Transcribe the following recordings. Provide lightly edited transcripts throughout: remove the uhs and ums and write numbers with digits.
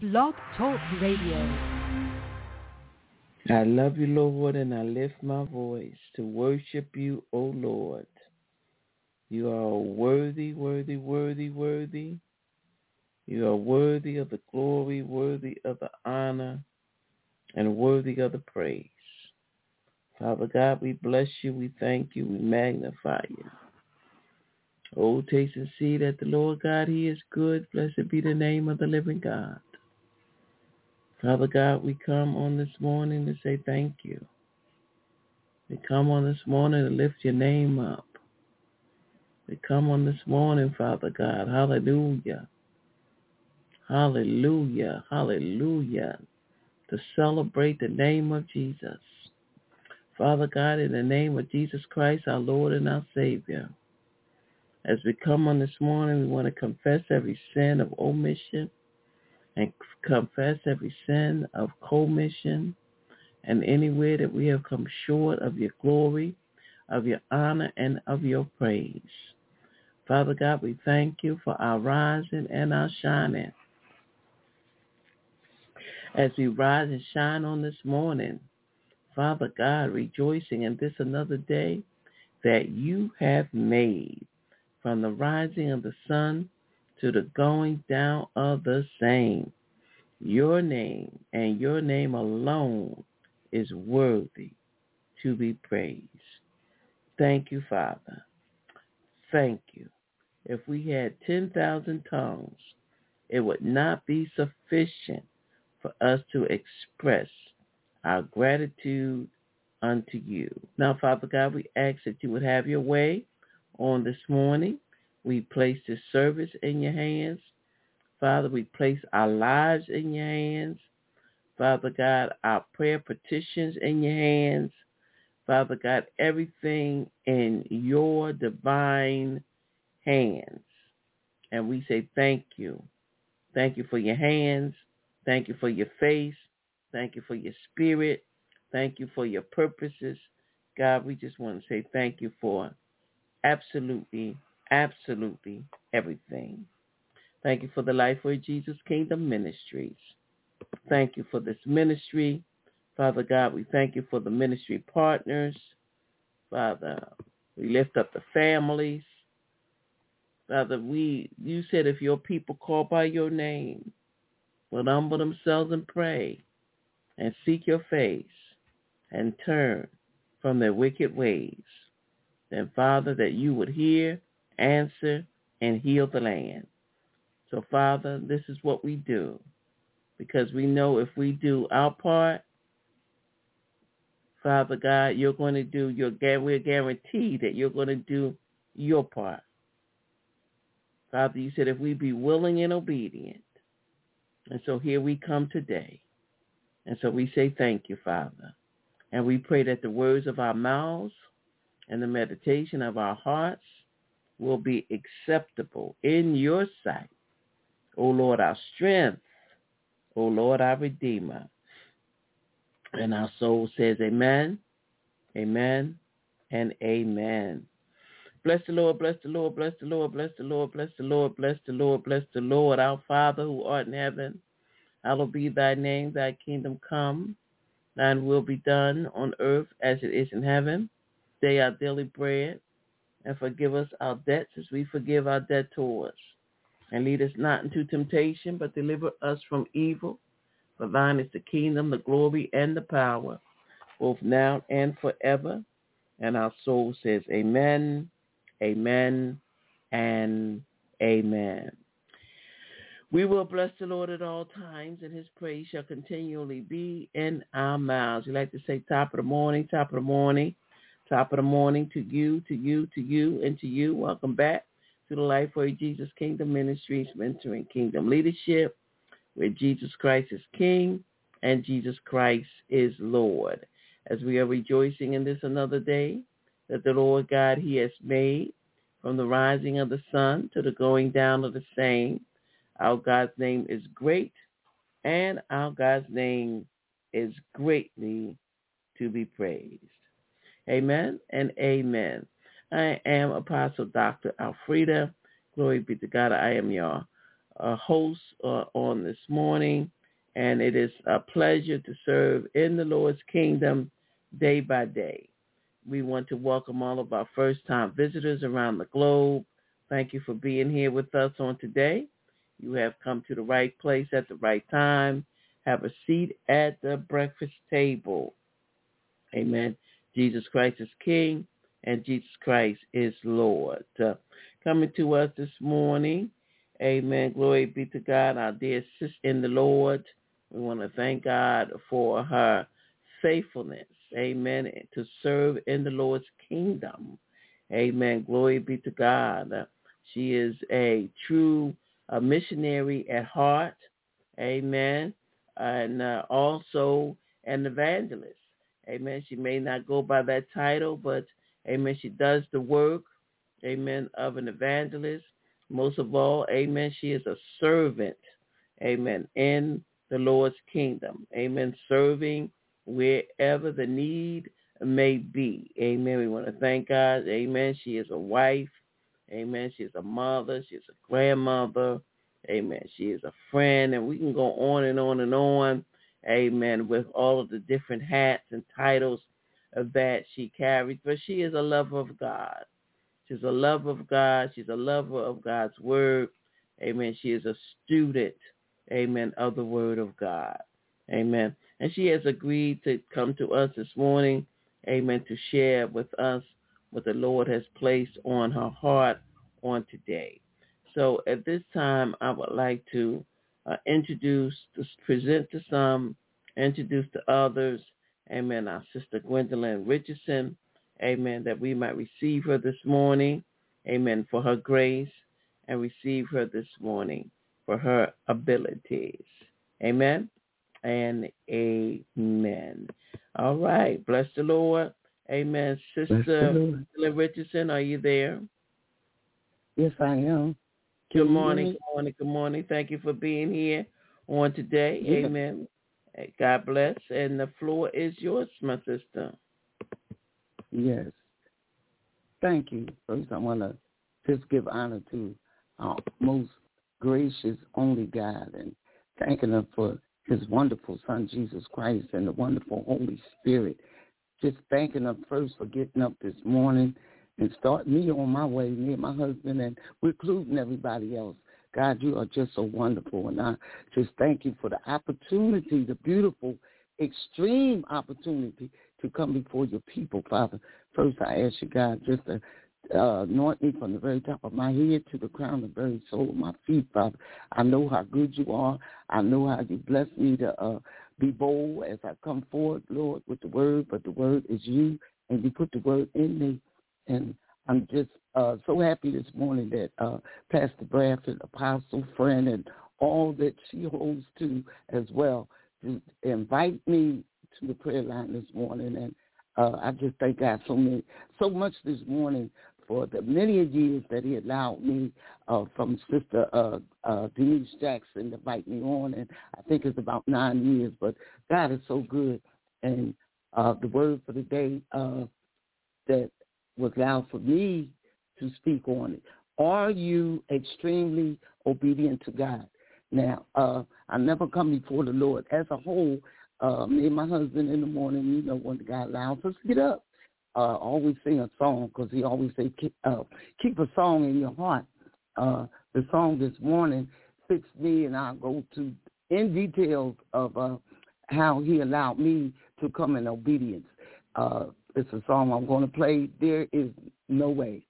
Blog Talk Radio. I love you, Lord, and I lift my voice to worship you, O Lord. You are worthy, worthy, worthy, worthy. You are worthy of the glory, worthy of the honor, and worthy of the praise. Father God, we bless you, we thank you, we magnify you. Oh, taste and see that the Lord God, He is good. Blessed be the name of the living God. Father God, we come on this morning to say thank you. We come on this morning to lift your name up. We come on this morning, Father God, hallelujah, hallelujah, hallelujah, to celebrate the name of Jesus. Father God, in the name of Jesus Christ, our Lord and our Savior, as we come on this morning, we want to confess every sin of omission and confess every sin of commission and anywhere that we have come short of your glory, of your honor, and of your praise. Father God, we thank you for our rising and our shining. As we rise and shine on this morning, Father God, rejoicing in this another day that you have made, from the rising of the sun to the going down of the same. Your name and your name alone is worthy to be praised. Thank you, Father. Thank you. If we had 10,000 tongues, it would not be sufficient for us to express our gratitude unto you. Now, Father God, we ask that you would have your way on this morning. We place this service in your hands. Father, we place our lives in your hands. Father God, our prayer petitions in your hands. Father God, everything in your divine hands. And we say thank you. Thank you for your hands. Thank you for your face. Thank you for your spirit. Thank you for your purposes. God, we just want to say thank you for absolutely, absolutely everything. Thank you for the Lifeway Jesus Kingdom Ministries. Thank you for this ministry. Father God, we thank you for the ministry partners. Father, we lift up the families. Father, you said if your people call by your name, will humble themselves and pray and seek your face and turn from their wicked ways, then, Father, that you would hear, answer, and heal the land. So, Father, this is what we do, because we know if we do our part, Father God, you're going to do we're guaranteed that you're going to do your part. Father, you said if we be willing and obedient. And so here we come today. And so we say thank you, Father. And we pray that the words of our mouths and the meditation of our hearts will be acceptable in your sight. O Lord, our strength. O Lord, our Redeemer. And our soul says amen, amen, and amen. Bless the Lord, bless the Lord, bless the Lord, bless the Lord, bless the Lord, bless the Lord, bless the Lord, our Father who art in heaven. Hallowed be thy name, thy kingdom come. Thine will be done on earth as it is in heaven. Day our daily bread, and forgive us our debts as we forgive our debtors. And lead us not into temptation, but deliver us from evil. For thine is the kingdom, the glory, and the power, both now and forever. And our soul says amen, amen, and amen. We will bless the Lord at all times, and his praise shall continually be in our mouths. We like to say top of the morning, top of the morning, top of the morning to you, to you, to you, and to you. Welcome back to the Lifeway Jesus Kingdom Ministries, mentoring kingdom leadership, where Jesus Christ is King and Jesus Christ is Lord. As we are rejoicing in this another day that the Lord God, he has made, from the rising of the sun to the going down of the same. Our God's name is great, and our God's name is greatly to be praised. Amen and amen. I am Apostle Dr. Alfreda. Glory be to God. I am your host on this morning, and it is a pleasure to serve in the Lord's kingdom day by day. We want to welcome all of our first-time visitors around the globe. Thank you for being here with us on today. You have come to the right place at the right time. Have a seat at the breakfast table. Amen. Jesus Christ is King, and Jesus Christ is Lord. Coming to us this morning, amen, glory be to God, our dear sister in the Lord. We want to thank God for her faithfulness, amen, to serve in the Lord's kingdom. Amen, glory be to God. She is a true missionary at heart, amen, and also an evangelist. Amen. She may not go by that title, but, amen, she does the work, amen, of an evangelist. Most of all, amen, she is a servant, amen, in the Lord's kingdom. Amen, serving wherever the need may be. Amen. We want to thank God. Amen. She is a wife. Amen. She is a mother. She is a grandmother. Amen. She is a friend. And we can go on and on and on. Amen. With all of the different hats and titles that she carries. But she is a lover of God. She's a lover of God. She's a lover of God's word. Amen. She is a student, amen, of the word of God. Amen. And she has agreed to come to us this morning, amen, to share with us what the Lord has placed on her heart on today. So at this time, I would like to present to some, introduce to others, amen, our sister Gwendolyn Richardson, amen, that we might receive her this morning, amen, for her grace, and receive her this morning for her abilities. Amen and amen. All right. Bless the Lord. Amen. Sister Gwendolyn Richardson, are you there? Yes, I am. Good morning. Good morning. Thank you for being here on today. Yes. Amen. God bless. And the floor is yours, my sister. Yes. Thank you. First, I want to just give honor to our most gracious, only God, and thanking him for his wonderful Son, Jesus Christ, and the wonderful Holy Spirit. Just thanking him first for getting up this morning and starting me on my way, me and my husband, and we're including everybody else. God, you are just so wonderful, and I just thank you for the opportunity, the beautiful, extreme opportunity to come before your people, Father. First, I ask you, God, just to anoint me from the very top of my head to the crown of the very sole of my feet, Father. I know how good you are. I know how you bless me to be bold as I come forward, Lord, with the word, but the word is you, and you put the word in me. And I'm just so happy this morning that Pastor Bradford, apostle, friend, and all that she holds to as well, to invite me to the prayer line this morning. And I just thank God so much this morning for the many years that he allowed me from Sister Denise Jackson to invite me on. And I think it's about 9 years, but God is so good. And the word for the day that was allowed for me to speak on it. Are you extremely obedient to God? Now, I never come before the Lord as a whole. Me and my husband in the morning, you know, when God allows us to get up, always sing a song, because he always say, keep a song in your heart. The song this morning fits me, and I'll go to in details of how he allowed me to come in obedience. It's a song I'm going to play, There Is No Way.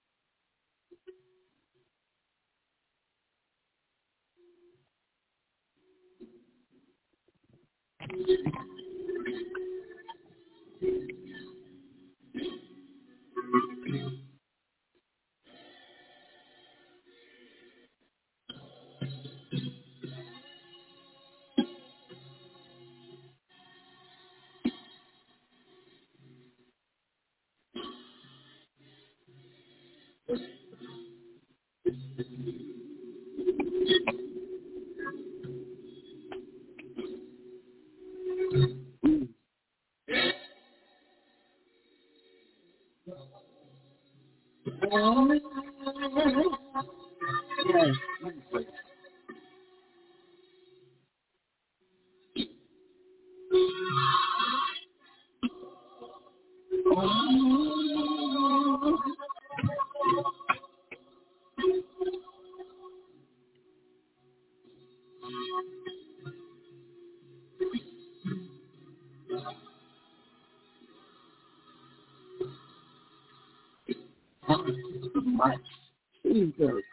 Jesus.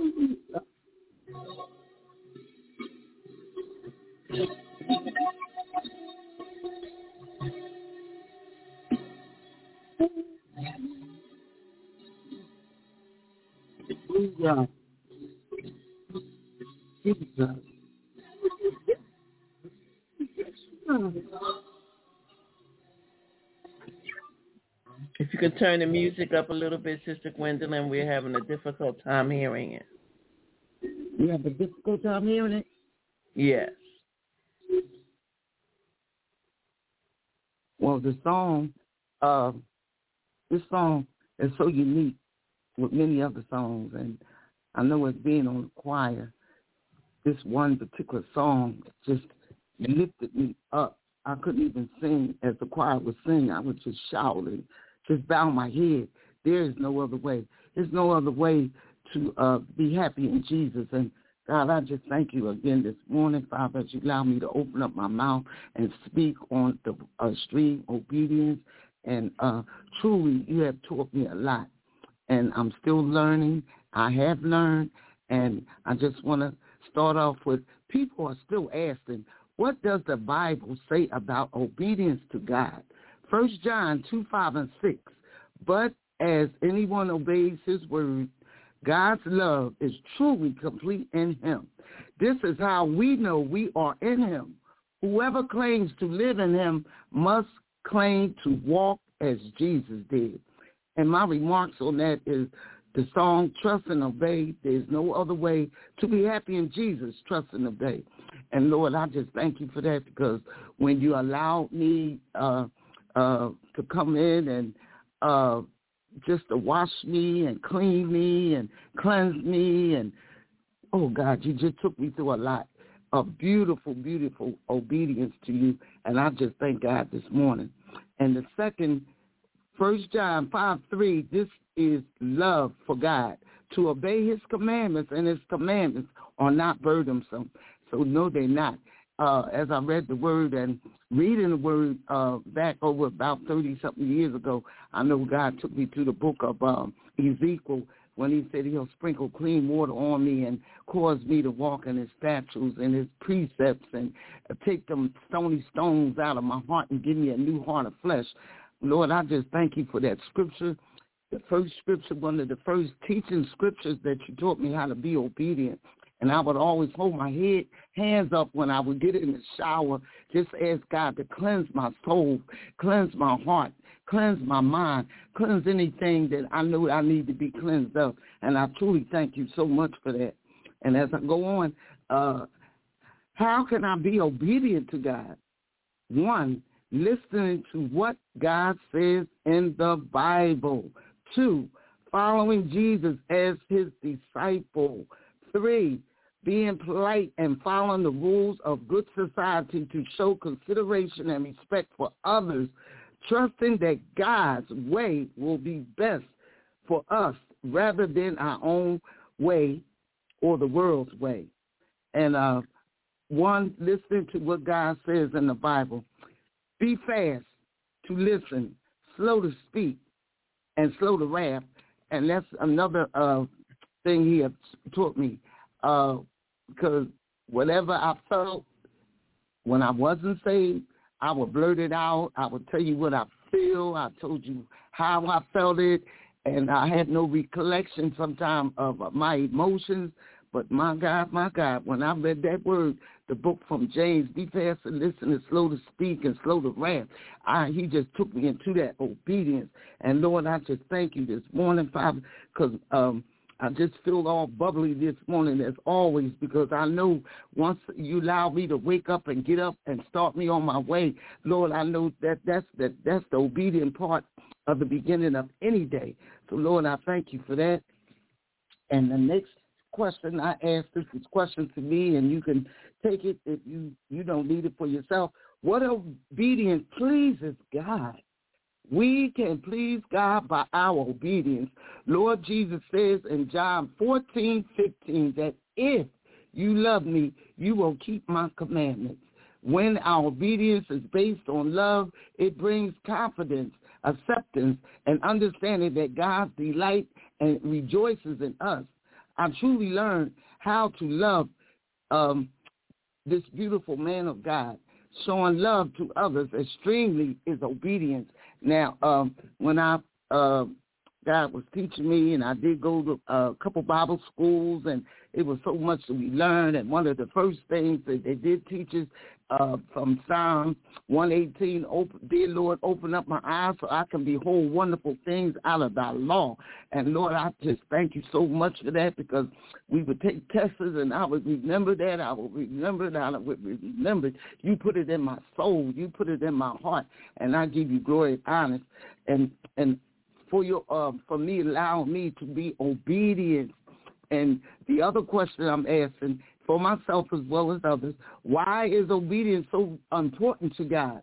Hallelujah. Jesus. If you could turn the music up a little bit, Sister Gwendolyn, we're having a difficult time hearing it. You have a difficult time hearing it? Yes. Well, this song is so unique with many other songs, and I know as being on the choir, this one particular song just lifted me up. I couldn't even sing as the choir was singing. I was just shouting, just bow my head. There is no other way. There's no other way to be happy in Jesus. And God, I just thank you again this morning, Father, as you allow me to open up my mouth and speak on the stream obedience. And truly, you have taught me a lot. And I'm still learning. I have learned. And I just want to start off with, people are still asking, what does the Bible say about obedience to God? 1 John 2:5-6. But as anyone obeys his word, God's love is truly complete in him. This is how we know we are in him. Whoever claims to live in him must claim to walk as Jesus did. And my remarks on that is the song, Trust and Obey. There's no other way to be happy in Jesus, trust and obey. And, Lord, I just thank you for that, because when you allowed me to come in and just to wash me and clean me and cleanse me, and, oh, God, you just took me through a lot of beautiful, beautiful obedience to you, and I just thank God this morning. And the second, 1 John 5:3, this is love for God, to obey his commandments, and his commandments are not burdensome. So no, they're not. As I read the word and reading the word back over about 30-something years ago, I know God took me to the book of Ezekiel when he said he'll sprinkle clean water on me and cause me to walk in his statutes and his precepts and take them stony stones out of my heart and give me a new heart of flesh. Lord, I just thank you for that scripture. The first scripture, one of the first teaching scriptures that you taught me how to be obedient. And I would always hold my hands up when I would get in the shower, just ask God to cleanse my soul, cleanse my heart, cleanse my mind, cleanse anything that I know I need to be cleansed of. And I truly thank you so much for that. And as I go on, how can I be obedient to God? One, listening to what God says in the Bible. 2, following Jesus as his disciple. 3, being polite and following the rules of good society to show consideration and respect for others, trusting that God's way will be best for us rather than our own way or the world's way. And 1, listening to what God says in the Bible. Be fast to listen, slow to speak, and slow to wrath. And that's another thing he has taught me. Because whatever I felt when I wasn't saved, I would blurt it out. I would tell you what I feel. I told you how I felt it. And I had no recollection sometimes of my emotions. But my God, when I read that word, the book from James, be fast to listen and slow to speak and slow to wrath, he just took me into that obedience. And, Lord, I just thank you this morning, Father, because I just feel all bubbly this morning as always, because I know once you allow me to wake up and get up and start me on my way, Lord, I know that's the obedient part of the beginning of any day. So, Lord, I thank you for that. And the next question I asked, this is question to me, and you can take it if you don't need it for yourself. What obedience pleases God? We can please God by our obedience. Lord Jesus says in John 14:15 that if you love me, you will keep my commandments. When our obedience is based on love, it brings confidence, acceptance, and understanding that God delights and rejoices in us. I truly learned how to love this beautiful man of God. Showing love to others extremely is obedience. Now, when God was teaching me, and I did go to a couple Bible schools, and it was so much that we learned. And one of the first things that they did teach us from Psalm 118, dear Lord, open up my eyes so I can behold wonderful things out of thy law. And Lord, I just thank you so much for that, because we would take tests and I would remember that. I would remember that. I would remember. You put it in my soul. You put it in my heart. And I give you glory and honor. And for me, allow me to be obedient. And the other question I'm asking for myself as well as others, why is obedience so important to God?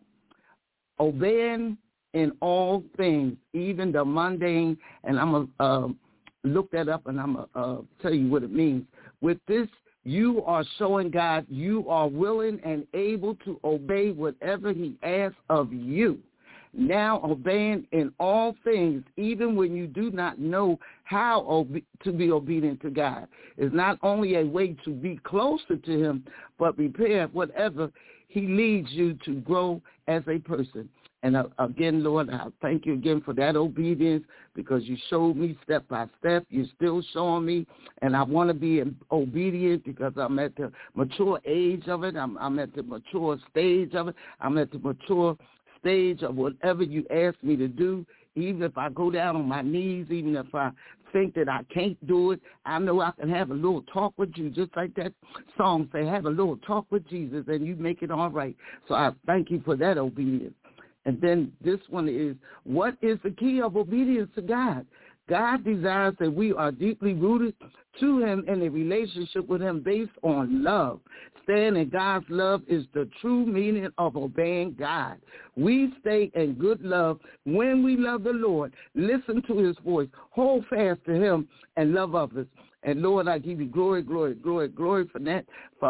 Obeying in all things, even the mundane, and I'm going to look that up and I'm going to tell you what it means. With this, you are showing God you are willing and able to obey whatever he asks of you. Now obeying in all things, even when you do not know how to be obedient to God, is not only a way to be closer to him, but prepare whatever he leads you to grow as a person. And again, Lord, I thank you again for that obedience, because you showed me step by step. You're still showing me, and I want to be obedient because I'm at the mature age of it. I'm at the mature stage of it. I'm at the mature stage of whatever you ask me to do. Even if I go down on my knees, even if I think that I can't do it, I know I can have a little talk with you, just like that song say, have a little talk with Jesus and you make it all right. So I thank you for that obedience. And then this one is, what is the key of obedience to God? God desires that we are deeply rooted to him in a relationship with him based on love. Staying in God's love is the true meaning of obeying God. We stay in good love when we love the Lord, listen to his voice, hold fast to him, and love others. And Lord, I give you glory, glory, glory, glory for that,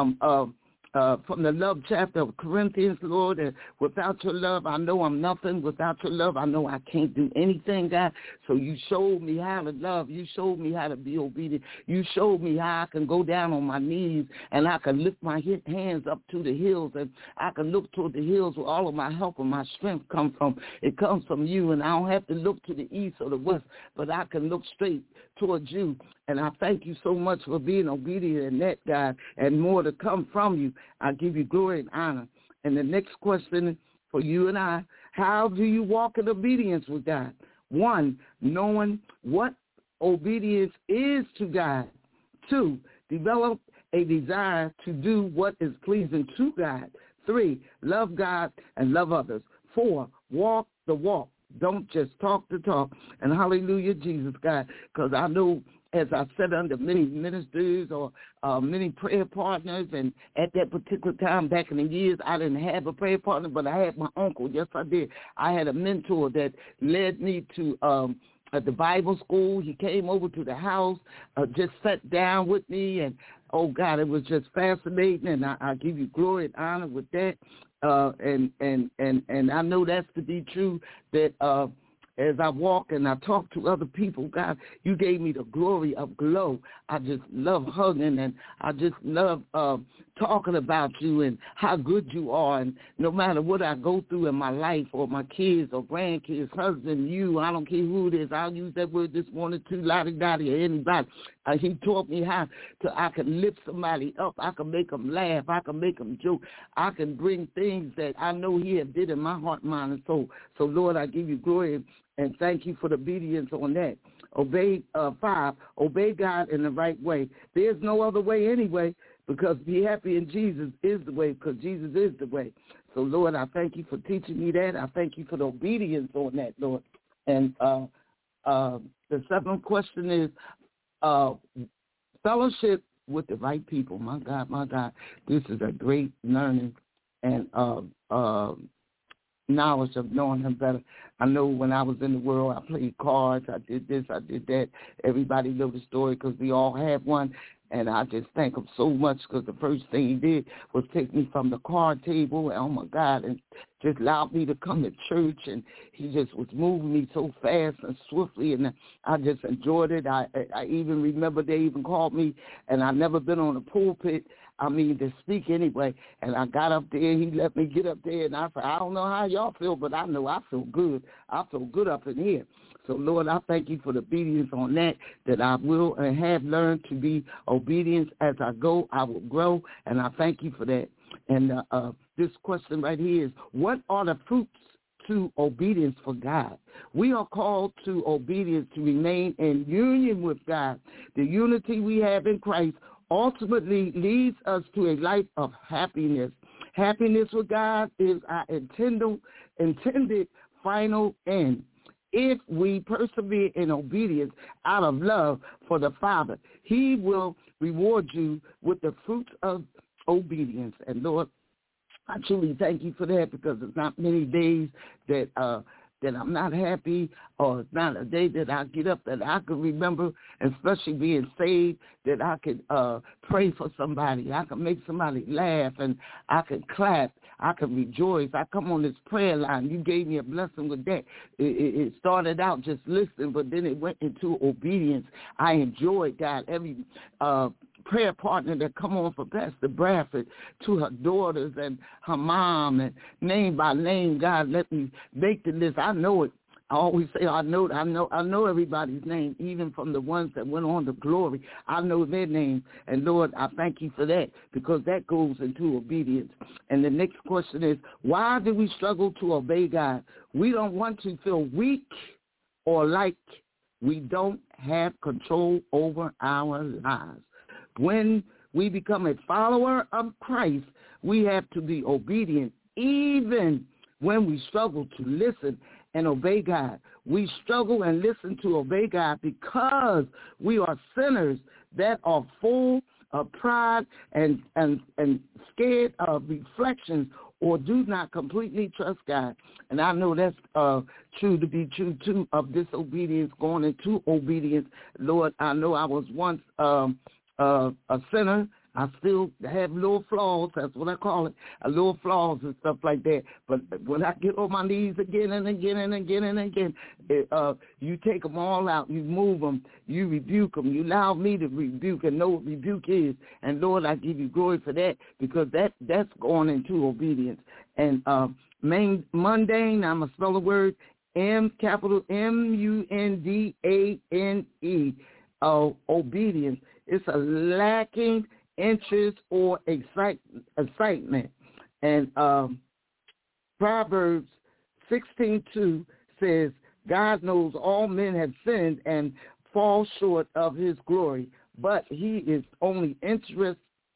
from the love chapter of Corinthians, Lord, and without your love, I know I'm nothing. Without your love, I know I can't do anything, God. So you showed me how to love. You showed me how to be obedient. You showed me how I can go down on my knees and I can lift my hands up to the hills, and I can look toward the hills where all of my help and my strength come from. It comes from you, and I don't have to look to the east or the west, but I can look straight towards you. And I thank you so much for being obedient in that, God, and more to come from you. I give you glory and honor. And the next question for you and I, how do you walk in obedience with God? 1, knowing what obedience is to God. 2, develop a desire to do what is pleasing to God. 3, love God and love others. 4, walk the walk. Don't just talk the talk. And hallelujah, Jesus, God, because I know as I sat under many ministers or many prayer partners, and at that particular time back in the years, I didn't have a prayer partner, but I had my uncle. Yes, I did. I had a mentor that led me to at the Bible school. He came over to the house, just sat down with me, and, oh, God, it was just fascinating, and I give you glory and honor with that. And I know that's to be true, that as I walk and I talk to other people, God, you gave me the glory of glow. I just love hugging, and I just love talking about you and how good you are. And no matter what I go through in my life, or my kids or grandkids, husband, you, I don't care who it is. I'll use that word this morning too, lottie-dottie, or anybody. He taught me how I can lift somebody up. I can make them laugh. I can make them joke. I can bring things that I know he have did in my heart, mind, and soul. So, Lord, I give you glory and thank you for the obedience on that. 5, obey God in the right way. There's no other way anyway, because be happy in Jesus is the way, because Jesus is the way. So, Lord, I thank you for teaching me that. I thank you for the obedience on that, Lord. And the 7th question is fellowship with the right people. My God, this is a great learning. And knowledge of knowing him better. I know when I was in the world, I played cards, I did this, I did that. Everybody knows the story because we all had one. And I just thank him so much because the first thing he did was take me from the card table, and, oh, my God, and just allowed me to come to church. And he just was moving me so fast and swiftly, and I just enjoyed it. I even remember they even called me, and I've never been on a pulpit, to speak anyway. And I got up there. He let me get up there, and I said, I don't know how y'all feel, but I know I feel good. I feel good up in here. So, Lord, I thank you for the obedience on that I will and have learned to be obedient as I go. I will grow, and I thank you for that. And this question right here is, what are the fruits to obedience for God? We are called to obedience to remain in union with God. The unity we have in Christ ultimately leads us to a life of happiness. Happiness with God is our intended final end. If we persevere in obedience out of love for the Father, he will reward you with the fruits of obedience. And, Lord, I truly thank you for that, because it's not many days that I'm not happy, or it's not a day that I get up that I can remember, especially being saved, that I could pray for somebody. I can make somebody laugh, and I can clap. I can rejoice. I come on this prayer line. You gave me a blessing with that. It started out just listening, but then it went into obedience. I enjoyed God. Every prayer partner that come on for Pastor Bradford, to her daughters and her mom, and name by name, God, let me make the list. I know it. I always say I know everybody's name, even from the ones that went on to glory. I know their name. And, Lord, I thank you for that, because that goes into obedience. And the next question is, why do we struggle to obey God? We don't want to feel weak or like we don't have control over our lives. When we become a follower of Christ, we have to be obedient, even when we struggle to listen and obey God. We struggle and listen to obey God because we are sinners that are full of pride and scared of reflections, or do not completely trust God. And I know that's true to be true, too, of disobedience going into obedience. Lord, I know I was once a sinner. I still have little flaws. That's what I call it, little flaws and stuff like that. But when I get on my knees again and again and again and again, you take them all out. You move them. You rebuke them. You allow me to rebuke and know what rebuke is. And, Lord, I give you glory for that, because that's going into obedience. And mundane, I'm going to spell the word capital M-U-N-D-A-N-E, obedience. It's a lacking interest or excitement. And Proverbs 16:2 says, God knows all men have sinned and fall short of his glory, but he is only interested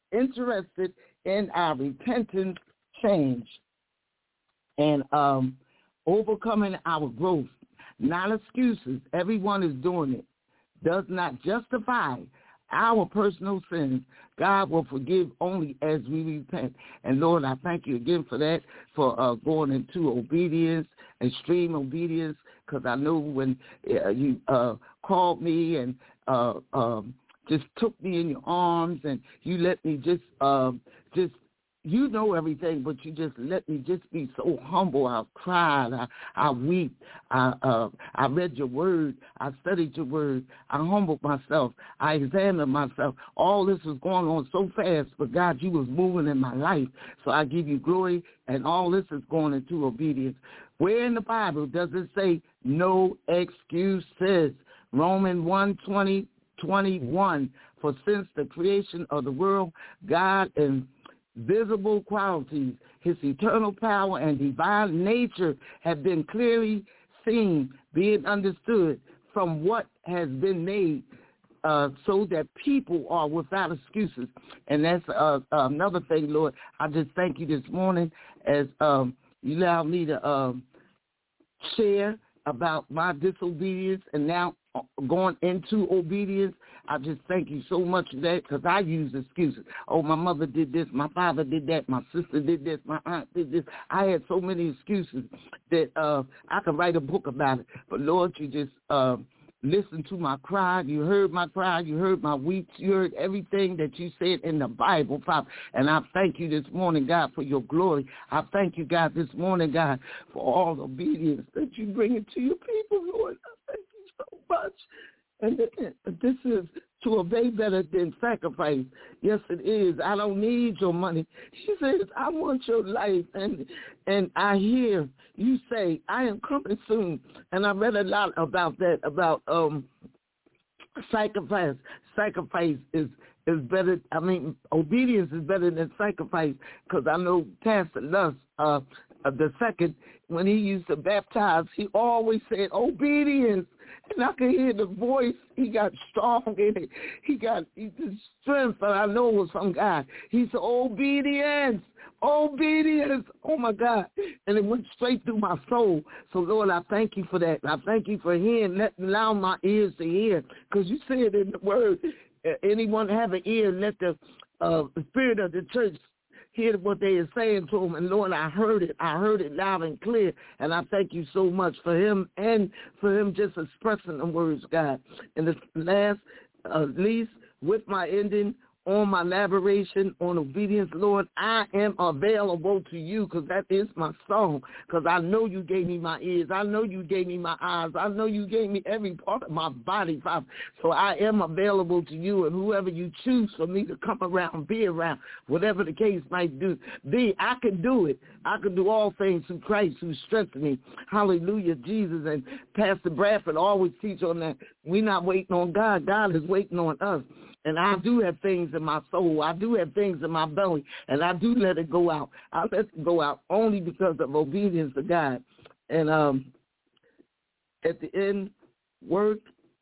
in our repentant change and overcoming our growth. Not excuses. Everyone is doing it. Does not justify our personal sins. God will forgive only as we repent. And, Lord, I thank you again for that, for going into obedience, extreme obedience, because I know when you called me and just took me in your arms, and you let me just you know everything, but you just let me just be so humble. I cried. I wept. I read your word. I studied your word. I humbled myself. I examined myself. All this was going on so fast, but, God, you was moving in my life. So I give you glory, and all this is going into obedience. Where in the Bible does it say no excuses? Romans 1:20-21. For since the creation of the world, God and visible qualities, his eternal power and divine nature have been clearly seen, being understood from what has been made, so that people are without excuses. And that's another thing, Lord. I just thank you this morning as you allow me to share about my disobedience, and now going into obedience. I just thank you so much for that, because I use excuses. Oh, my mother did this, my father did that, my sister did this, my aunt did this. I had so many excuses that I could write a book about it. But, Lord, you just listen to my cry. You heard my cry. You heard my weeps. You heard everything that you said in the Bible, Father. And I thank you this morning, God, for your glory. I thank you, God, this morning, God, for all the obedience that you bring into your people, Lord. I thank you so much. And this is to obey better than sacrifice. Yes, it is. I don't need your money. She says, I want your life. And I hear you say, I am coming soon. And I read a lot about that, about sacrifice. Sacrifice is better. I mean, obedience is better than sacrifice, because I know Pastor Lust, the second, when he used to baptize, he always said obedience. And I could hear the voice. He got strong in it. He got the strength, and I know it was from God. He said, obedience, obedience. Oh, my God. And it went straight through my soul. So, Lord, I thank you for that. I thank you for hearing, allow my ears to hear, because you said in the word, anyone have an ear, let the spirit of the church hear what they are saying to him. And, Lord, I heard it. I heard it loud and clear. And I thank you so much for him, and for him just expressing the words, God. And the last, least, with my ending, on my elaboration on obedience, Lord, I am available to you, because that is my song, because I know you gave me my ears. I know you gave me my eyes. I know you gave me every part of my body, Father. So I am available to you, and whoever you choose for me to come around, be around, whatever the case might be, I can do it. I can do all things through Christ who strengthens me. Hallelujah, Jesus. And Pastor Bradford always teach on that. We're not waiting on God. God is waiting on us. And I do have things in my soul. I do have things in my belly. And I do let it go out. I let it go out only because of obedience to God. And at the end, work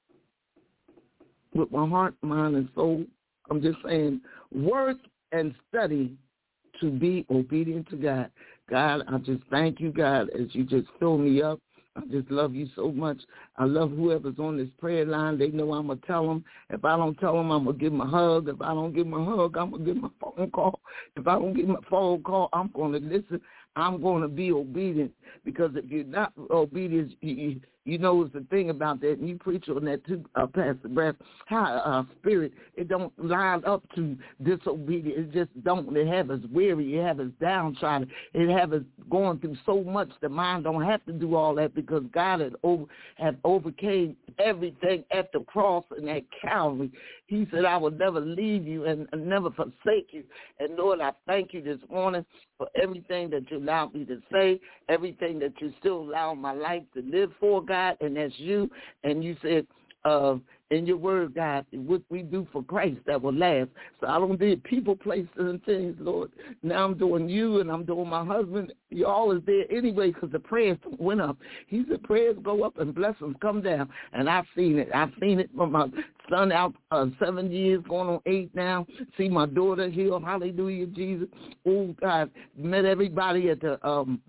with my heart, mind, and soul. I'm just saying, work and study to be obedient to God. God, I just thank you, God, as you just fill me up. I just love you so much. I love whoever's on this prayer line. They know I'm going to tell them. If I don't tell them, I'm going to give them a hug. If I don't give them a hug, I'm going to give them a phone call. If I don't give them a phone call, I'm going to listen. I'm going to be obedient, because if you're not obedient, you know it's the thing about that, and you preach on that too, Pastor Brad, how spirit, it don't line up to disobedience. It just don't. It have us weary. It have us downtrodden. It have us going through so much. The mind don't have to do all that, because God had overcame everything at the cross and at Calvary. He said, I will never leave you and never forsake you. And Lord, I thank you this morning for everything that you allowed me to say, everything that you still allow my life to live for, God, and that's you. And you said in your word, God, what we do for Christ that will last. So I don't do people, places, and things, Lord. Now I'm doing you, and I'm doing my husband. Y'all is there anyway, because the prayers went up. He said prayers go up and blessings come down. And I've seen it. I've seen it from my son out 7 years, going on 8 now. See my daughter healed. Hallelujah, Jesus. Oh, God, met everybody at the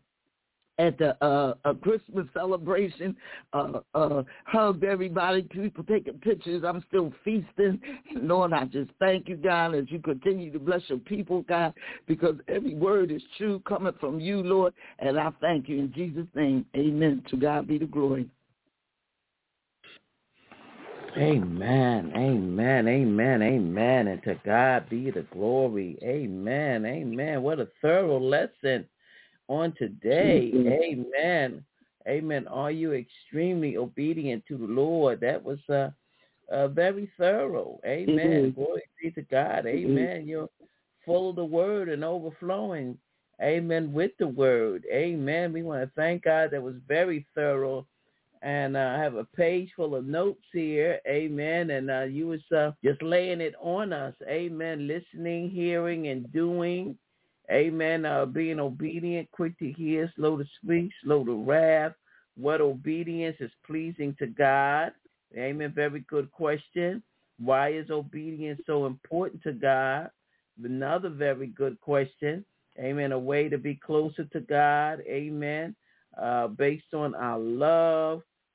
a Christmas celebration, hugged everybody, people taking pictures. I'm still feasting. Lord, I just thank you, God, as you continue to bless your people, God, because every word is true coming from you, Lord, and I thank you in Jesus' name. Amen. To God be the glory. Amen, amen, amen, amen, and to God be the glory. Amen, amen. What a thorough lesson on today. Amen. Amen. Are you extremely obedient to the Lord? That was very thorough. Amen. Glory be to God. Amen. You're full of the word and overflowing. Amen. With the word. Amen. We want to thank God. That was very thorough. And I have a page full of notes here. Amen. And you was just laying it on us. Amen. Listening, hearing, and doing. Amen. Being obedient, quick to hear, slow to speak, slow to wrath. What obedience is pleasing to God? Amen. Very good question. Why is obedience so important to God? Another very good question. Amen. A way to be closer to God. Amen. Based on our love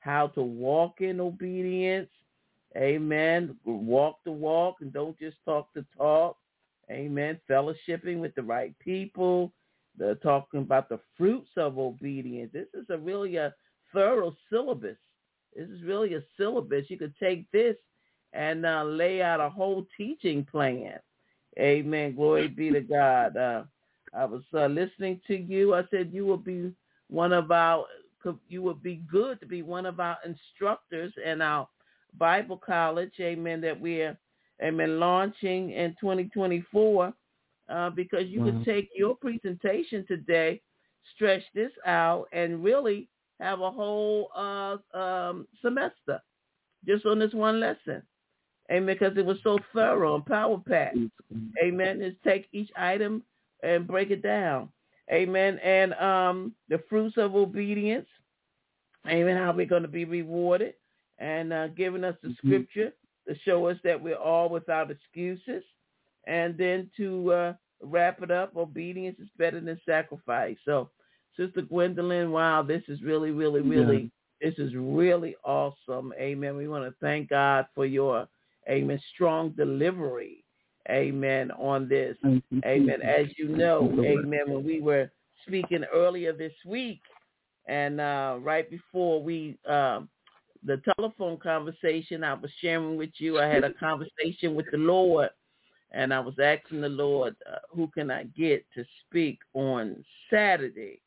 how to walk in obedience. Amen. Walk the walk and don't just talk the talk. Amen. Fellowshipping with the right people. They're talking about the fruits of obedience. This is really a thorough syllabus. This is really a syllabus. You could take this and lay out a whole teaching plan. Amen. Glory be to God. I was listening to you. I said you would be you would be good to be one of our instructors in our Bible college. Amen. That we're launching in 2024. Because you could take your presentation today, stretch this out, and really have a whole semester just on this one lesson. Amen. Because it was so thorough and power-packed. Amen. Just take each item and break it down. Amen. And the fruits of obedience. Amen. How we're going to be rewarded. And giving us the scripture to show us that we're all without excuses. And then to wrap it up, obedience is better than sacrifice. So, Sister Gwendolyn, wow, this is really, really, really, this is really awesome. Amen. We want to thank God for your, amen, strong delivery, amen, on this. Amen. As you know, amen, when we were speaking earlier this week and right before the telephone conversation I was sharing with you, I had a conversation with the Lord. And I was asking the Lord, who can I get to speak on Saturday?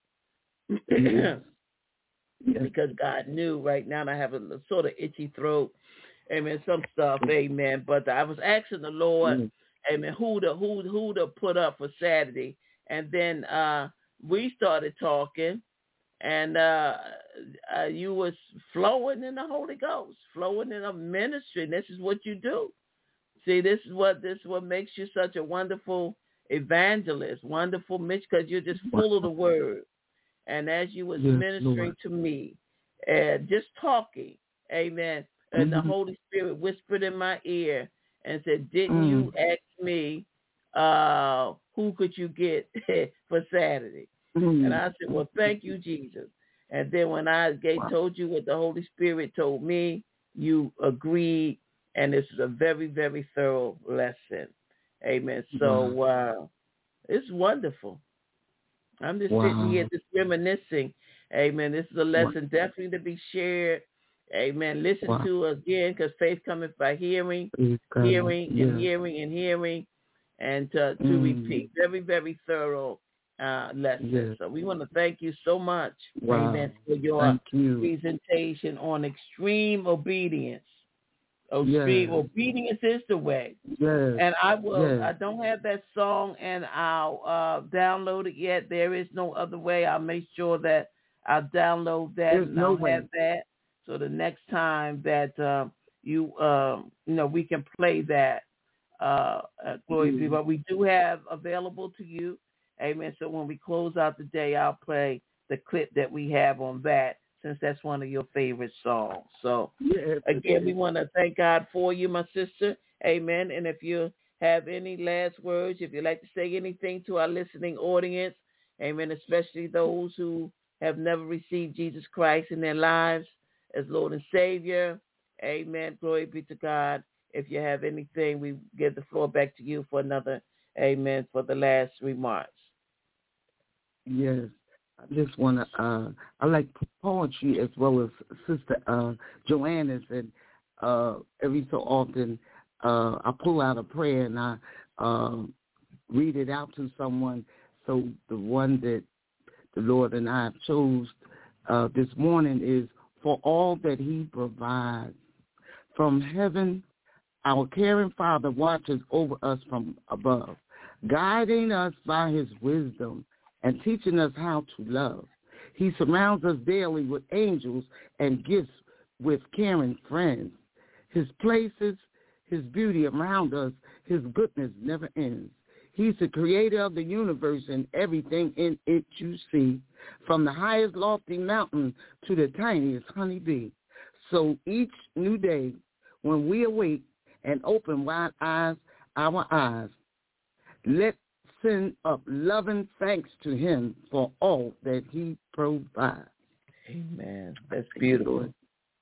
Because God knew right now I have a sort of itchy throat. Amen. Some stuff. Amen. But I was asking the Lord, amen, who to put up for Saturday. And then we started talking, and you was flowing in the Holy Ghost, flowing in a ministry. And this is what you do. See, this is what makes you such a wonderful evangelist, wonderful Mitch, because you're just full of the word. And as you was ministering to me, and just talking, amen, and the Holy Spirit whispered in my ear and said, didn't you ask me who could you get for Saturday? And I said, well, thank you, Jesus. And then when I told you what the Holy Spirit told me, you agreed. And this is a very, very thorough lesson. Amen. So it's wonderful. I'm just sitting here just reminiscing. Amen. This is a lesson definitely to be shared. Amen. Listen to again, because faith cometh by hearing, hearing, and hearing, and to repeat. Very, very thorough lesson. So we want to thank you so much, amen, for your presentation on extreme obedience. Obedience is the way. And I will. I don't have that song, and I'll download it yet. There is no other way. I'll make sure that I'll download that and I'll have that. So the next time that we can play that. Glory be. But we do have available to you. Amen. So when we close out the day, I'll play the clip that we have on that, since that's one of your favorite songs. So, again, we want to thank God for you, my sister. Amen. And if you have any last words, if you'd like to say anything to our listening audience, amen, especially those who have never received Jesus Christ in their lives as Lord and Savior, amen, glory be to God. If you have anything, we give the floor back to you for another, amen, for the last remarks. Yes. I just want to, I like poetry as well as Sister Joanna's, and every so often I pull out a prayer and I read it out to someone. So the one that the Lord and I chose this morning is, for all that he provides. From heaven, our caring Father watches over us from above, guiding us by his wisdom and teaching us how to love. He surrounds us daily with angels and gifts with caring friends. His places, his beauty around us, his goodness never ends. He's the creator of the universe and everything in it you see, from the highest lofty mountain to the tiniest honeybee. So each new day, when we awake and open wide eyes, our eyes, let's send up loving thanks to him for all that he provides. Amen. That's beautiful.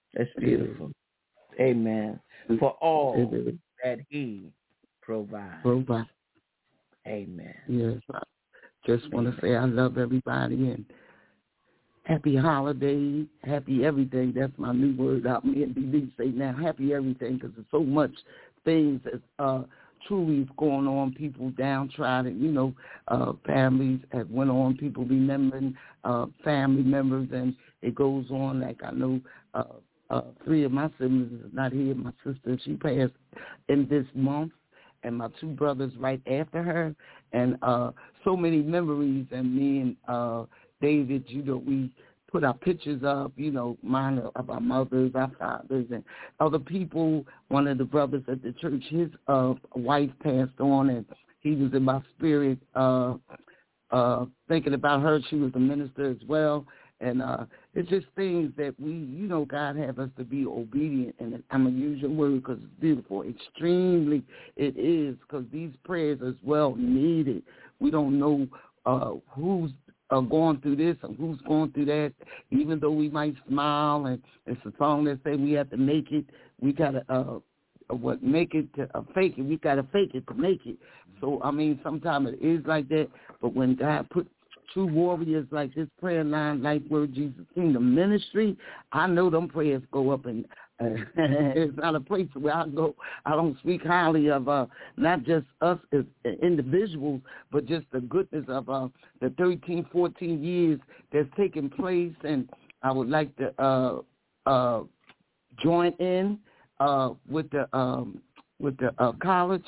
That's beautiful. Amen. For all that he provides. Amen. Yes. I just want to say I love everybody and happy holidays, happy everything. That's my new word out. Me and DD say now, happy everything, because there's so much things that truly is going on. People downtrodden, families have went on, people remembering family members, and it goes on. Like I know 3 of my siblings is not here. My sister, she passed in this month, and my 2 brothers right after her, and so many memories. And me and David, we put our pictures up, mine of our mothers, our fathers, and other people. One of the brothers at the church, his wife passed on, and he was in my spirit thinking about her. She was a minister as well. And it's just things that we, God have us to be obedient. And I'm going to use your word because it's beautiful. Extremely it is, because these prayers as well needed. We don't know who's going through this and who's going through that. Even though we might smile, and it's a song that says we have to make it. We got to make it to fake it. We got to fake it to make it. So, sometimes it is like that. But when God put true warriors like this prayer line, Life Word Jesus Kingdom Ministry, I know them prayers go up, and it's not a place where I go. I don't speak highly of not just us as individuals, but just the goodness of the 13, 14 years that's taken place. And I would like to join in with the college.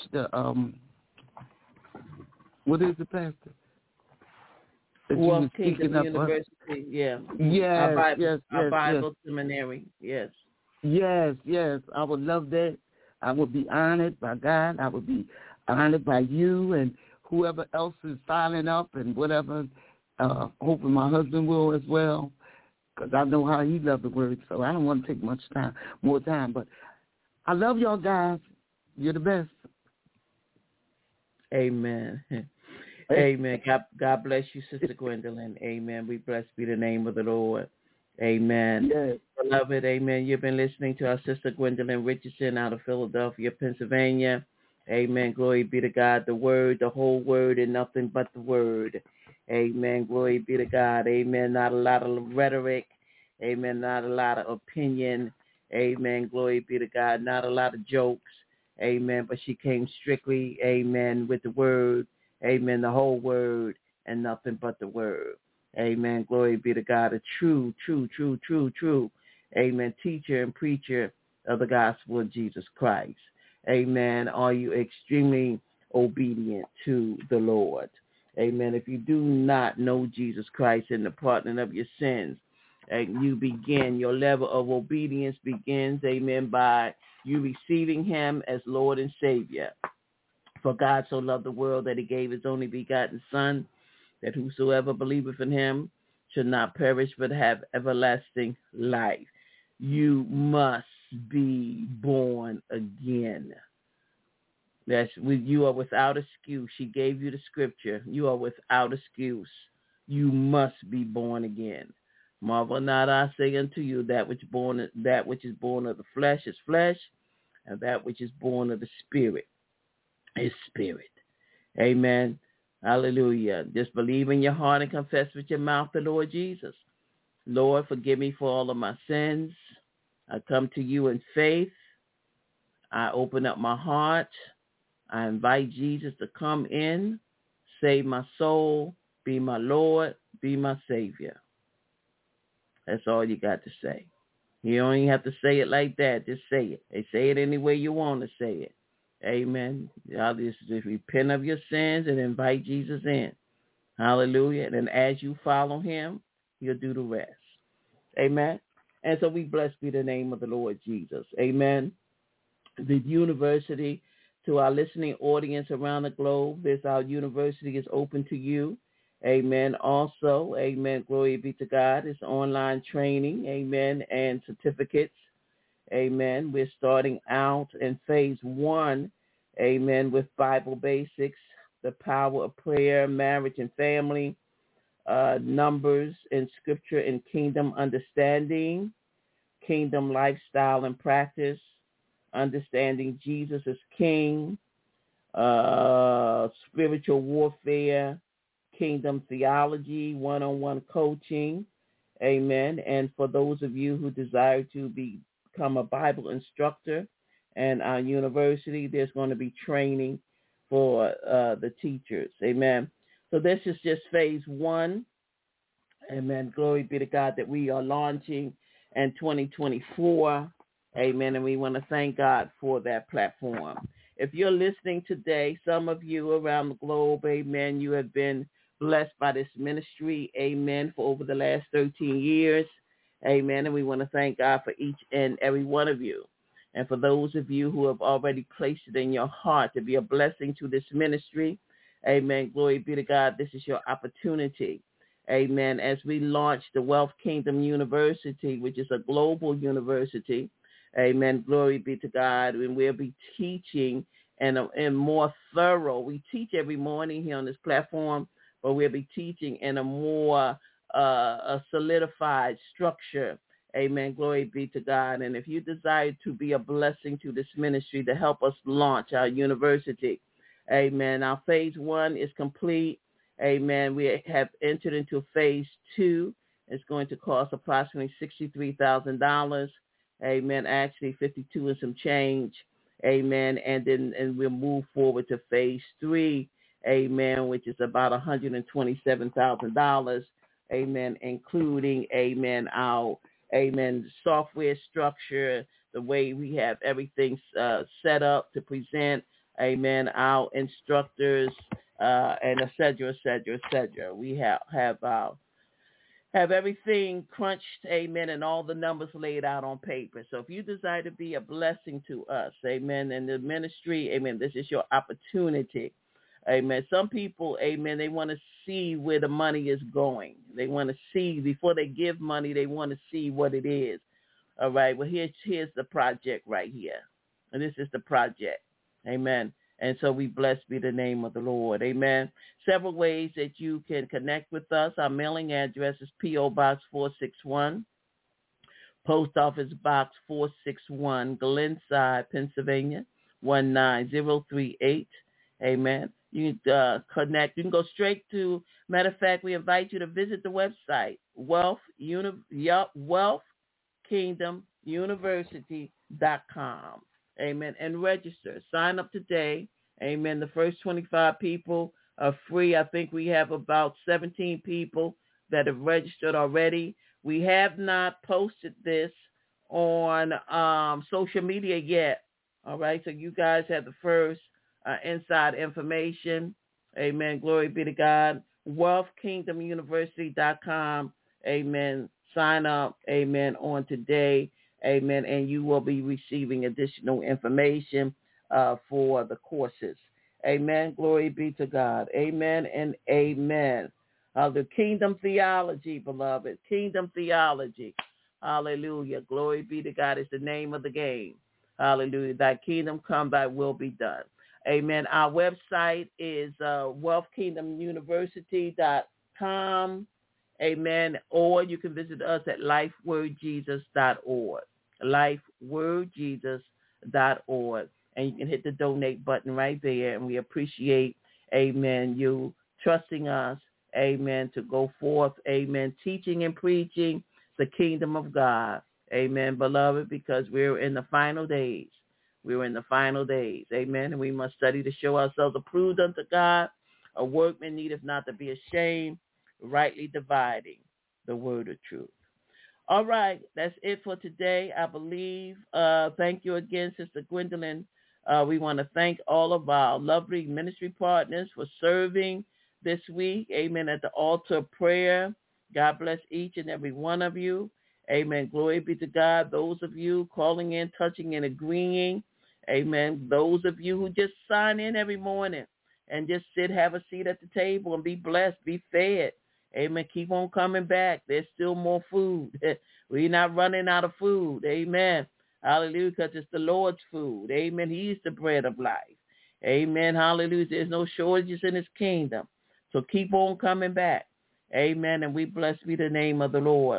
What is it, Pastor? Wolf Kingdom University, yeah. Yes, our Bible seminary, yes. Yes, I would love that. I would be honored by God. I would be honored by you and whoever else is signing up and whatever. Hoping my husband will as well, because I know how he loves the word, so I don't want to take more time. But I love y'all guys. You're the best. Amen. Amen. God bless you, Sister Gwendolyn. Amen. We bless be the name of the Lord. Amen. Yes. Beloved, amen. You've been listening to our Sister Gwendolyn Richardson out of Philadelphia, Pennsylvania. Amen. Glory be to God. The word, the whole word, and nothing but the word. Amen. Glory be to God. Amen. Not a lot of rhetoric. Amen. Not a lot of opinion. Amen. Glory be to God. Not a lot of jokes. Amen. But she came strictly, amen, with the word. Amen. The whole word and nothing but the word. Amen. Glory be to God. A true, amen, teacher and preacher of the gospel of Jesus Christ. Amen. Are you extremely obedient to the Lord? Amen. If you do not know Jesus Christ and the pardoning of your sins, and you begin, your level of obedience begins, amen, by you receiving him as Lord and Savior. For God so loved the world that he gave his only begotten Son, that whosoever believeth in him should not perish but have everlasting life. You must be born again. You are without excuse. She gave you the scripture. You are without excuse. You must be born again. Marvel not, I say unto you, that which is born of the flesh is flesh, and that which is born of the Spirit is spirit. Amen. Hallelujah. Just believe in your heart and confess with your mouth the Lord Jesus. Lord, forgive me for all of my sins. I come to you in faith. I open up my heart. I invite Jesus to come in, save my soul, be my Lord, be my Savior. That's all you got to say. You don't even have to say it like that. Just say it. They say it any way you want to say it. Amen. Y'all just repent of your sins and invite Jesus in. Hallelujah. And then as you follow him, he'll do the rest. Amen. And so we bless be the name of the Lord Jesus. Amen. The university, to our listening audience around the globe, our university is open to you. Amen. Also, amen, glory be to God, it's online training, amen, and certificates. Amen. We're starting out in phase 1, amen, with Bible basics, the power of prayer, marriage and family, numbers and scripture and kingdom understanding, Kingdom Lifestyle and Practice, Understanding Jesus as King, Spiritual Warfare, Kingdom Theology, one-on-one coaching, amen. And for those of you who desire to become a Bible instructor and our university, there's going to be training for the teachers, amen. So this is just phase one, amen. Glory be to God that we are launching in 2024, amen. And we want to thank God for that platform. If you're listening today, some of you around the globe, amen, you have been blessed by this ministry, amen, for over the last 13 years, amen. And we want to thank God for each and every one of you. And for those of you who have already placed it in your heart to be a blessing to this ministry, amen, glory be to God, this is your opportunity, amen, as we launch the Wealth Kingdom University, which is a global university, amen, glory be to God, and we'll be teaching and more thorough. We teach every morning here on this platform, but we'll be teaching in a more a solidified structure. Amen. Glory be to God. And if you desire to be a blessing to this ministry to help us launch our university, amen. Our phase one is complete. Amen. We have entered into phase two. It's going to cost approximately $63,000. Amen. Actually, 52 and some change. Amen. And we'll move forward to phase three. Amen, which is about $127,000. Amen, including, amen, our, amen, software structure, the way we have everything set up to present, amen, our instructors, and et cetera, et cetera, et cetera. We have everything crunched, amen, and all the numbers laid out on paper. So if you desire to be a blessing to us, amen, and the ministry, amen, this is your opportunity. Amen. Some people, amen, they want to see where the money is going. They want to see, before they give money, they want to see what it is. All right. Well, here's the project right here. And this is the project. Amen. And so we blessed be the name of the Lord. Amen. Several ways that you can connect with us. Our mailing address is P.O. Box 461, Post Office Box 461, Glenside, Pennsylvania, 19038. Amen. You can connect. You can go straight to, matter of fact, we invite you to visit the website, wealthkingdomuniversity.com. Amen. And register. Sign up today. Amen. The first 25 people are free. I think we have about 17 people that have registered already. We have not posted this on social media yet. All right. So you guys have the first inside information. Amen. Glory be to God. wealthkingdomuniversity.com. Amen. Sign up. Amen. On today. Amen. And you will be receiving additional information for the courses. Amen. Glory be to God. Amen and amen. The kingdom theology, beloved. Kingdom theology. Hallelujah. Glory be to God is the name of the game. Hallelujah. Thy kingdom come, thy will be done. Amen. Our website is wealthkingdomuniversity.com. Amen. Or you can visit us at lifewordjesus.org. lifewordjesus.org. And you can hit the donate button right there. And we appreciate, amen, you trusting us, amen, to go forth, amen, teaching and preaching the kingdom of God. Amen, beloved, because we're in the final days. We're in the final days. Amen. And we must study to show ourselves approved unto God. A workman needeth not to be ashamed, rightly dividing the word of truth. All right. That's it for today, I believe. Thank you again, Sister Gwendolyn. We want to thank all of our lovely ministry partners for serving this week. Amen. At the altar of prayer. God bless each and every one of you. Amen. Glory be to God. Those of you calling in, touching and agreeing. Amen. Those of you who just sign in every morning and just sit, have a seat at the table and be blessed, be fed. Amen. Keep on coming back. There's still more food. We're not running out of food. Amen. Hallelujah, because it's the Lord's food. Amen. He's the bread of life. Amen. Hallelujah. There's no shortages in his kingdom. So keep on coming back. Amen. And we bless be the name of the Lord.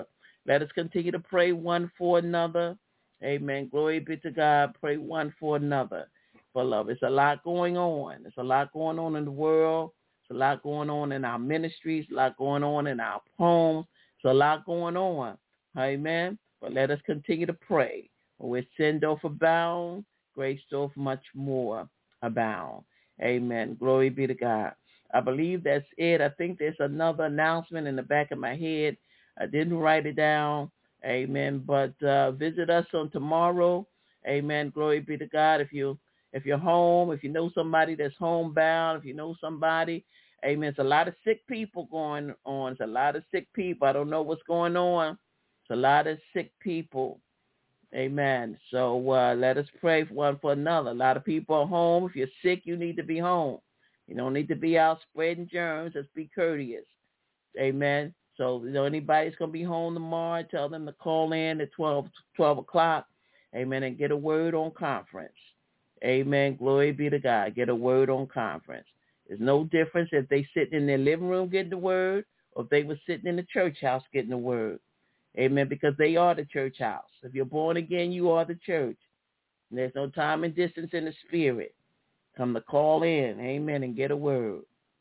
Let us continue to pray one for another. Amen. Glory be to God. Pray one for another. Beloved, it's a lot going on. There's a lot going on in the world. There's a lot going on in our ministries. A lot going on in our homes. There's a lot going on. Amen. But let us continue to pray. Where sin doth abound, grace doth much more abound. Amen. Glory be to God. I believe that's it. I think there's another announcement in the back of my head. I didn't write it down. Amen. But visit us on tomorrow. Amen. Glory be to God. If you're home, if you know somebody that's homebound, if you know somebody, amen. It's a lot of sick people going on. It's a lot of sick people. I don't know what's going on. It's a lot of sick people. Amen. So let us pray for one for another. A lot of people are home. If you're sick, you need to be home. You don't need to be out spreading germs. Just be courteous. Amen. So anybody's going to be home tomorrow, tell them to call in at 12 o'clock. Amen. And get a word on conference. Amen. Glory be to God. Get a word on conference. There's no difference if they sitting in their living room getting the word or if they were sitting in the church house getting the word. Amen. Because they are the church house. If you're born again, you are the church. And there's no time and distance in the spirit. Come to call in. Amen. And get a word.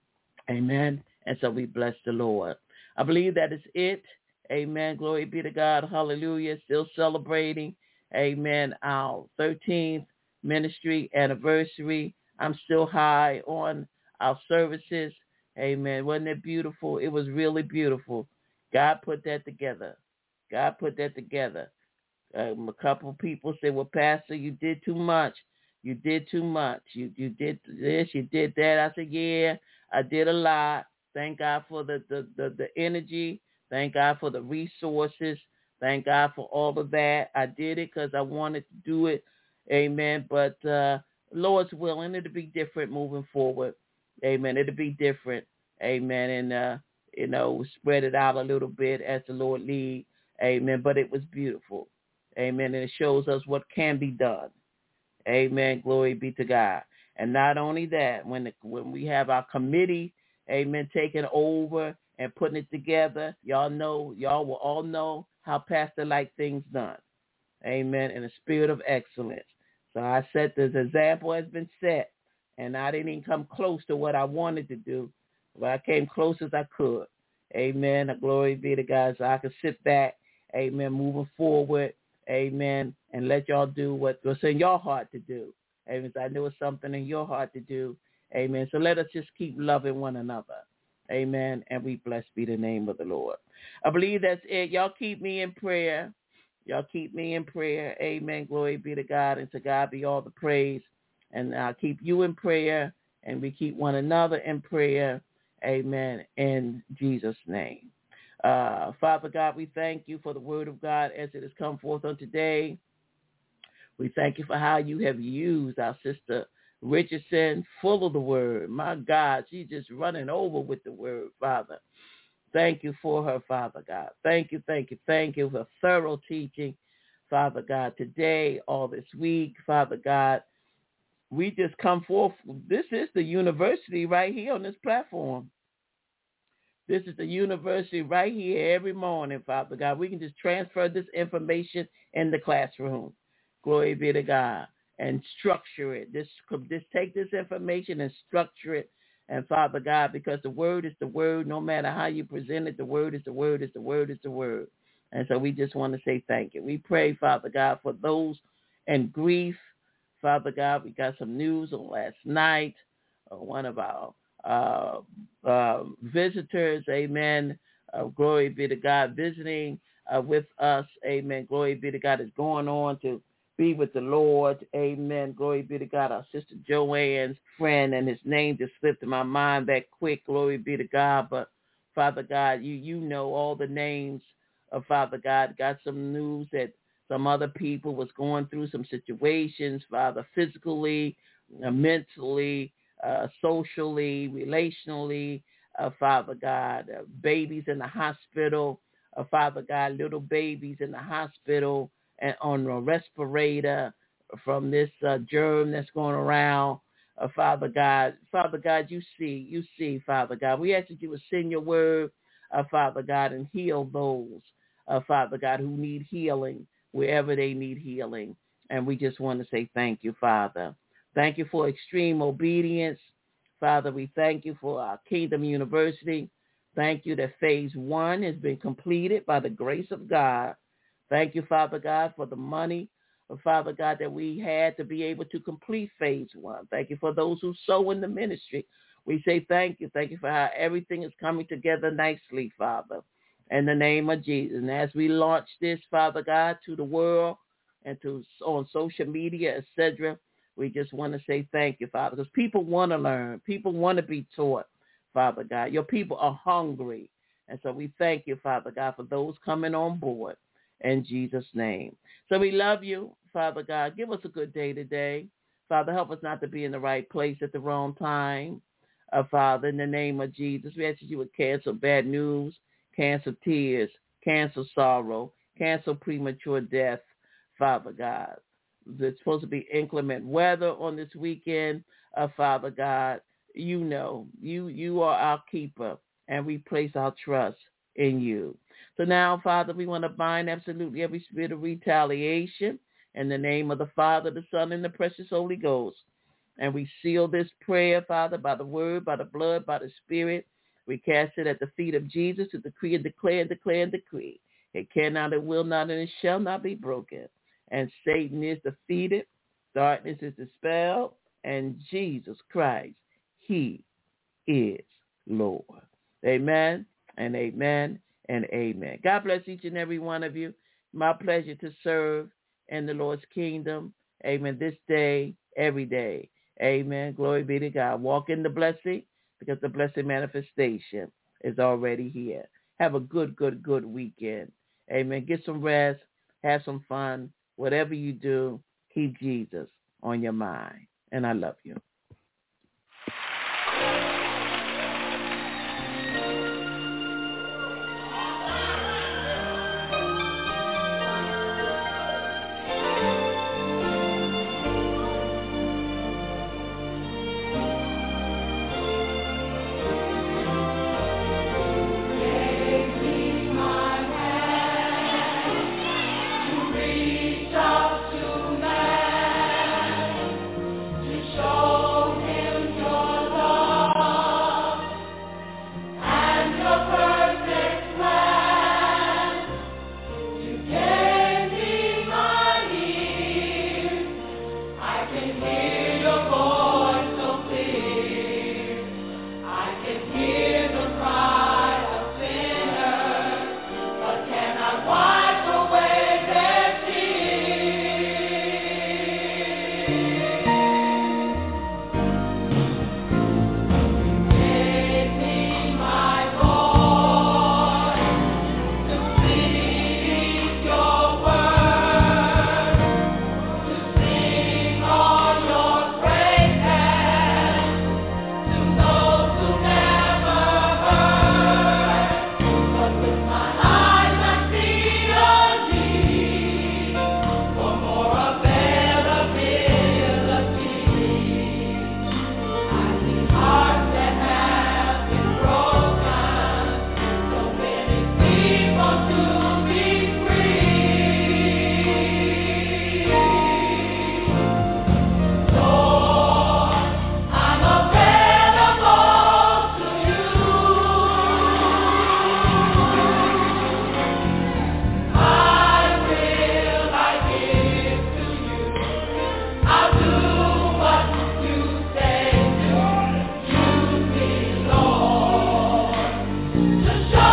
Amen. And so we bless the Lord. I believe that is it. Amen. Glory be to God. Hallelujah. Still celebrating. Amen. Our 13th ministry anniversary. I'm still high on our services. Amen. Wasn't it beautiful? It was really beautiful. God put that together. God put that together. A couple of people said, well, Pastor, you did too much. You did too much. You did this, you did that. I said, yeah, I did a lot. Thank God for the energy. Thank God for the resources. Thank God for all of that. I did it because I wanted to do it. Amen. But Lord's willing, it'll be different moving forward. Amen. It'll be different. Amen. And, spread it out a little bit as the Lord leads. Amen. But it was beautiful. Amen. And it shows us what can be done. Amen. Glory be to God. And not only that, when we have our committee, amen, taking over and putting it together, y'all will all know how Pastor like things done. Amen. In a spirit of excellence. So I said the example has been set, and I didn't even come close to what I wanted to do, but I came close as I could. Amen. Glory be to God. So I could sit back, amen, moving forward, amen, and let y'all do what's in your heart to do. Amen. So I know it's something in your heart to do. Amen. So let us just keep loving one another. Amen. And we bless be the name of the Lord. I believe that's it. Y'all keep me in prayer. Y'all keep me in prayer. Amen. Glory be to God. And to God be all the praise. And I'll keep you in prayer. And we keep one another in prayer. Amen. In Jesus' name. Father God, we thank you for the word of God as it has come forth on today. We thank you for how you have used our sister Richardson, full of the word. My God, she's just running over with the word, Father. Thank you for her, Father God. Thank you for thorough teaching, Father God, today, all this week, Father God. We just come forth. This is the university right here on this platform. This is the university right here every morning, Father God. We can just transfer this information in the classroom. Glory be to God. And structure it. Just take this information and structure it. And Father God, because the word is the word, no matter how you present it, the word is the word, is the word, is the word. And so we just want to say thank you. We pray, Father God, for those in grief. Father God, we got some news on last night. One of our visitors, amen, glory be to God, visiting with us, amen, glory be to God, is going on to be with the Lord, amen, glory be to God. Our sister Joanne's friend, and his name just slipped in my mind that quick, glory be to God. But Father God, you know all the names of Father God. Got some news that some other people was going through some situations, Father, physically, mentally, socially, relationally, Father God, babies in the hospital, Father God, little babies in the hospital and on a respirator from this germ that's going around. Father God, you see, Father God. We ask that you would send your word, Father God, and heal those, Father God, who need healing wherever they need healing. And we just want to say thank you, Father. Thank you for extreme obedience. Father, we thank you for our Kingdom University. Thank you that phase 1 has been completed by the grace of God. Thank you, Father God, for the money, Father God, that we had to be able to complete phase 1. Thank you for those who sow in the ministry. We say thank you. Thank you for how everything is coming together nicely, Father, in the name of Jesus. And as we launch this, Father God, to the world and to on social media, etc., we just want to say thank you, Father, because people want to learn. People want to be taught, Father God. Your people are hungry. And so we thank you, Father God, for those coming on board in Jesus' name. So we love you, Father God. Give us a good day today. Father, help us not to be in the right place at the wrong time. Father, in the name of Jesus, we ask that you would cancel bad news, cancel tears, cancel sorrow, cancel premature death, Father God. There's supposed to be inclement weather on this weekend, Father God. You know, you are our keeper, and we place our trust in you. So now, Father, we want to bind absolutely every spirit of retaliation in the name of the Father, the Son, and the precious Holy Ghost. And we seal this prayer, Father, by the word, by the blood, by the Spirit. We cast it at the feet of Jesus to decree and declare and declare and decree. It cannot, it will not, and it shall not be broken. And Satan is defeated, darkness is dispelled, and Jesus Christ, he is Lord. Amen and amen and amen. God bless each and every one of you. My pleasure to serve in the Lord's kingdom. Amen. This day, every day. Amen. Glory be to God. Walk in the blessing because the blessed manifestation is already here. Have a good weekend. Amen. Get some rest. Have some fun. Whatever you do, keep Jesus on your mind. And I love you. To show